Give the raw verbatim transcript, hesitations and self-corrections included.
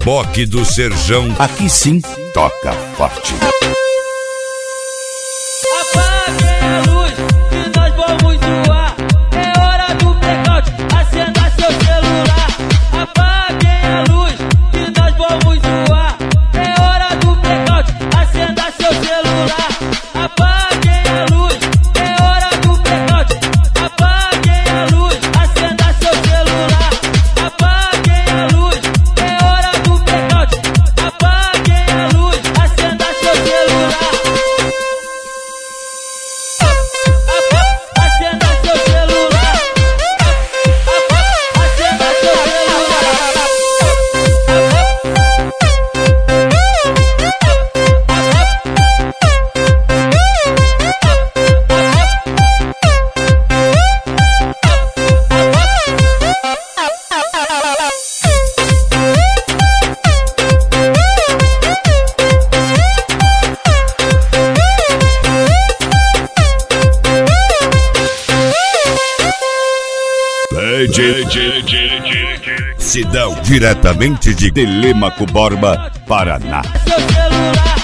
reboque do Serjão. Aqui sim, toca forte. Apaguem a luz que nós vamos zoar. É hora do blackout, acenda seu celular. Apaguem a luz que nós vamos zoar. É hora do blackout, acenda seu celular. Apaguem a luz, é hora do blackout. Apaguem a luz, acenda seu celular. Apaguem a luz, é hora do blackout. Apaguem a luz, acenda seu celular. Acenda seu celular. Acenda seu Sidão, diretamente de Telêmaco Borba, Paraná. seu celular.